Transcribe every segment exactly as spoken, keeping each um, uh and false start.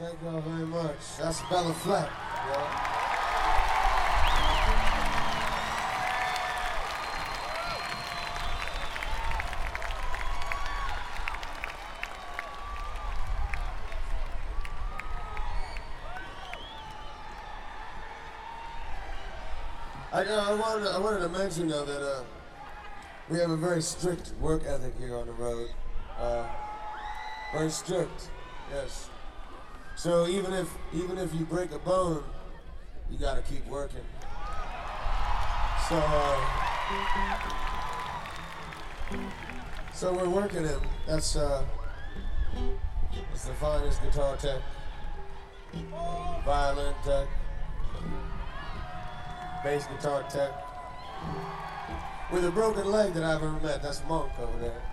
Thank you all very much. That's Bella Fleck. Yeah. I, uh, I, wanted to, I wanted to mention, though, that uh, we have a very strict work ethic here on the road. Uh, very strict, yes. So even if even if you break a bone, you got to keep working. So uh, so we're working him. That's uh, that's the finest guitar tech, violin tech, bass guitar tech, with a broken leg that I've ever met. That's Monk over there.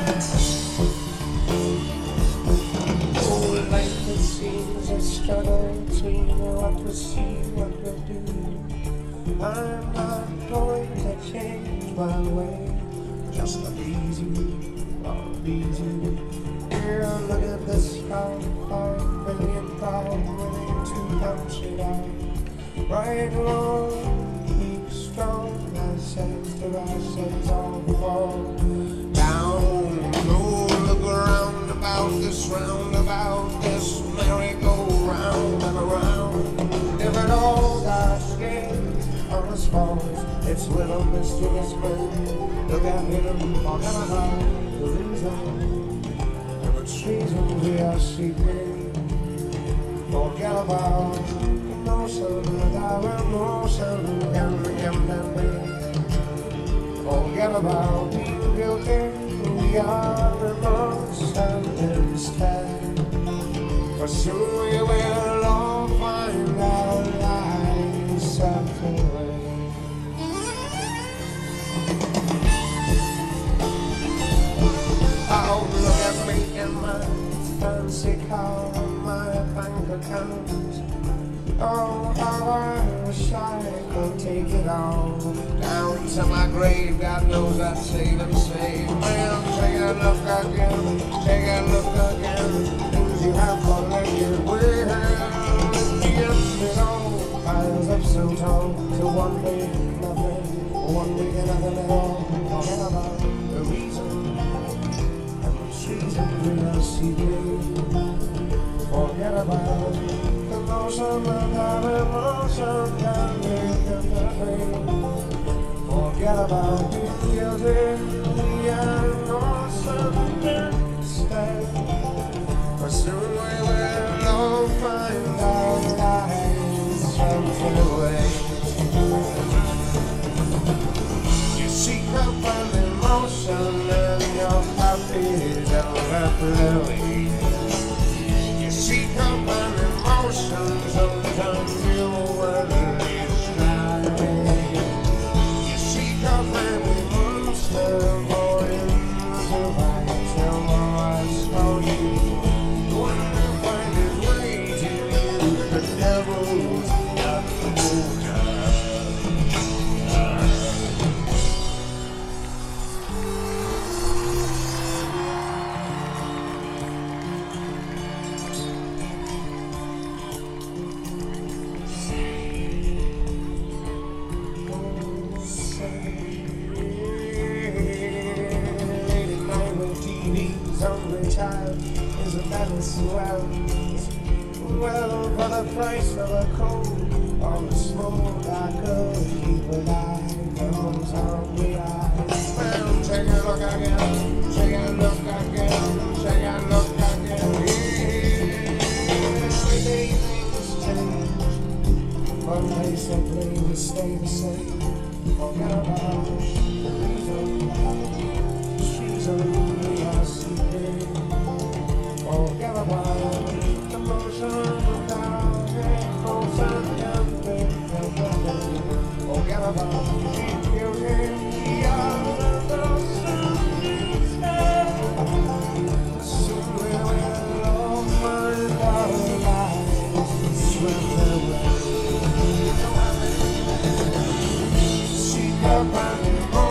Oh, life it seems a struggle between what we see, what we do. I'm not going to change my way, just to please you, I'll please you. Here, look at this crowd, five million proud, willing to punch it out. Right along, keep strong, ourselves to ourselves all fall down. No, look around about this roundabout, this merry-go-round and around. If it all got scared on us falls, it's little mischievous men. Look at him, talking about the reason, and the treason we are seeking. Forget about emotion, and our emotion can become be. Forget about being guilty, we are emotion instead. For soon we will all find our lives separate. Oh, look at me and my fancy car, my bank account. Oh, how I wish I could take it all down to my grave. God knows I'd save and save. Man, take a look again, take a look again. Things you have collected, well, at the end it all piles up so tall. To one day, nothing, one day, nothing at all. Forget about the reason and the treason we are seeking. Forget about the notion of our emotion can make us afraid. Forget about being guilty, we are innocent instead. For soon we will all find our lives something away. You seek up an emotion and your happy don't happily. Seek up an emotion, sometimes you will try. You seek up an monster for him to bite your voice for you. When you find his way to you, the devil's got the water. Only child is a balance well, well for the price of a cold or a smoke I could keep alive. Those hungry eyes. Well, take a look again, take a look again, take a look again. Every day things change, but basically we stay the same. Forget about the reason, she's a forget about the motion without emotion and think forget about being guilty, we are innocent instead. Soon we will all find our lives swept away. Seek up an emotion.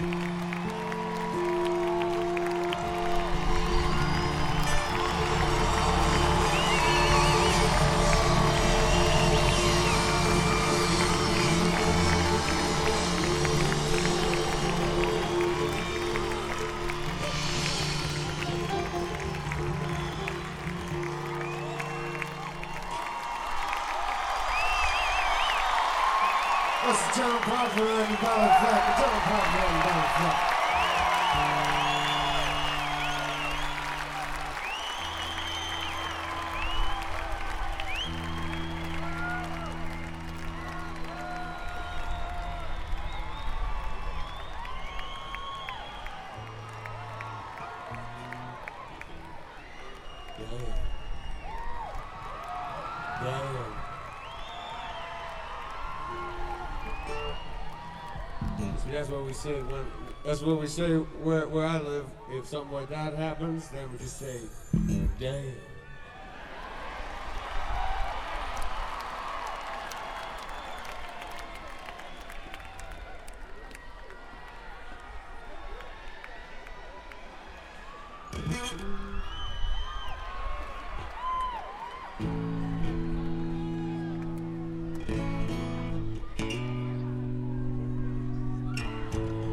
That's John Parker and the Dollar Flat. John Parker and the Dollar Flat. See, that's what we say when, that's what we say where, where I live. If something like that happens, then we just say, damn. Thank you.